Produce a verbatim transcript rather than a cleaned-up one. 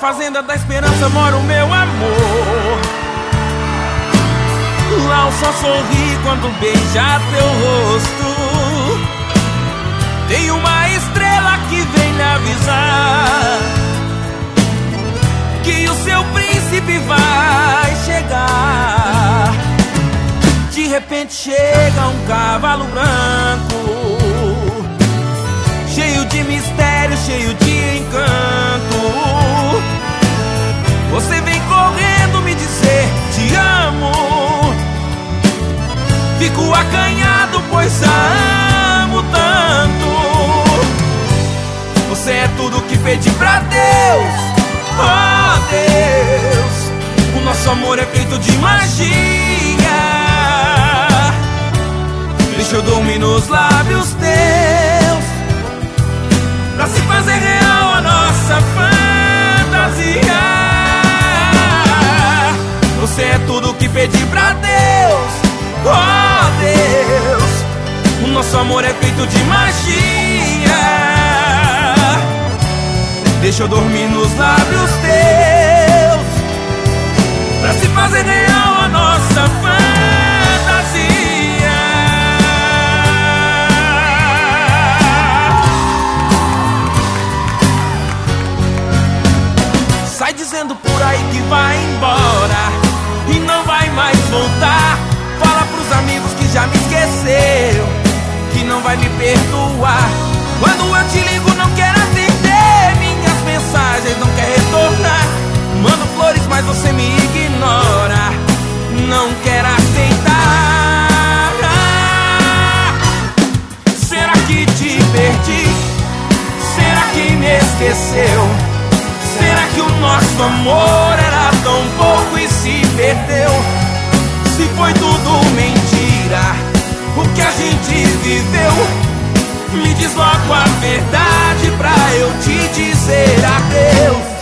fazenda da esperança mora o meu amor. Lá o sol sorri quando beija teu rosto. Tem uma estrela que vem lhe avisar que o seu príncipe vai chegar. De repente chega um cavalo branco, cheio de mistério, cheio de encanto. Você vem correndo me dizer te amo. Fico acanhado pois a amo tanto. Você é tudo que pedi pra Deus. Oh Deus, o nosso amor é feito de magia. Deixa eu dormir nos lábios teus, pra se fazer real a nossa fantasia. Você é tudo que pedi pra Deus. Oh Deus, o nosso amor é feito de magia. Deixa eu dormir nos lábios teus, pra se fazer real a nossa fantasia. Sai dizendo por aí que vai embora e não vai mais voltar. Fala pros amigos que já me esqueceu, que não vai me perdoar. Quando eu te ligo não quer atender minhas mensagens, não quer retornar. Mando flores mas você me ignora, não quer aceitar. Será que te perdi? Será que me esqueceu? Será que o nosso amor era tão pouco e se perdeu? Se foi tudo mentira, o que a gente viveu, me diz logo a verdade pra eu te dizer adeus.